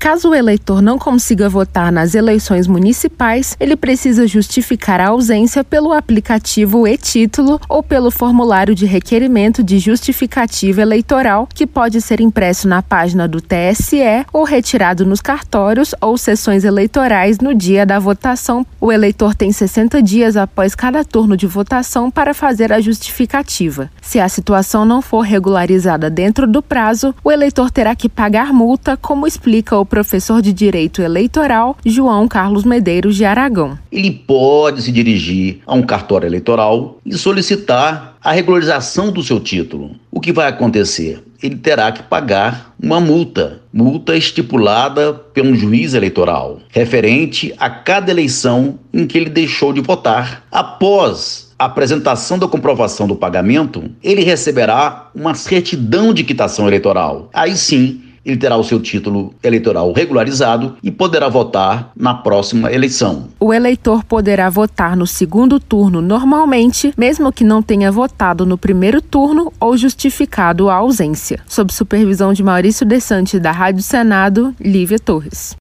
Caso o eleitor não consiga votar nas eleições municipais, ele precisa justificar a ausência pelo aplicativo e-Título ou pelo formulário de requerimento de justificativa eleitoral, que pode ser impresso na página do TSE ou retirado nos cartórios ou sessões eleitorais no dia da votação. O eleitor tem 60 dias após cada turno de votação para fazer a justificativa. Se a situação não for regularizada dentro do prazo, o eleitor terá que pagar multa, como explica o professor de Direito Eleitoral, João Carlos Medeiros de Aragão. Ele pode se dirigir a um cartório eleitoral e solicitar a regularização do seu título. O que vai acontecer? Ele terá que pagar uma multa estipulada por um juiz eleitoral, referente a cada eleição em que ele deixou de votar. Após a apresentação da comprovação do pagamento, ele receberá uma certidão de quitação eleitoral. Aí sim, ele terá o seu título eleitoral regularizado e poderá votar na próxima eleição. O eleitor poderá votar no segundo turno normalmente, mesmo que não tenha votado no primeiro turno ou justificado a ausência. Sob supervisão de Maurício Desante, da Rádio Senado, Lívia Torres.